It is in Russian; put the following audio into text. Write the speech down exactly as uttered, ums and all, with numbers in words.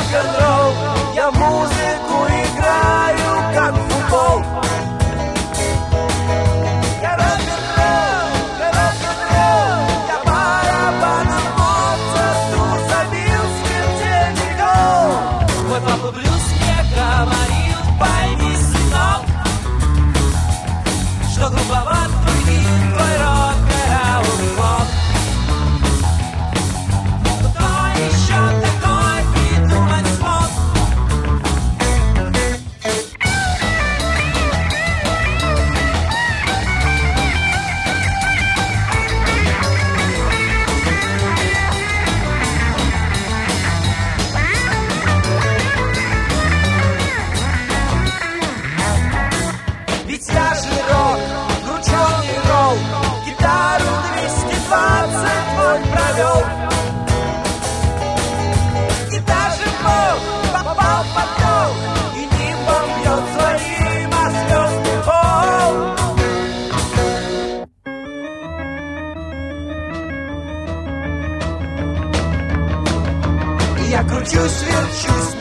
рок-н-ролл. Я музыку играю, как в футбол. Я рок-н-ролл, я рок-н-ролл. Я барабаном Моцарту забил смертельный гол. Мой папа блюз мне говорил: пойми, сынок, что грубоват твой вид, твой рок-н-ролл блок. Кто еще такой придумать смог? Ведь я же рок, крученый ролл, гитару двести двадцать вольт провел. И даже Бог попал в поток, и нимбом бьет своим о звездный пол. И я кручусь, верчусь,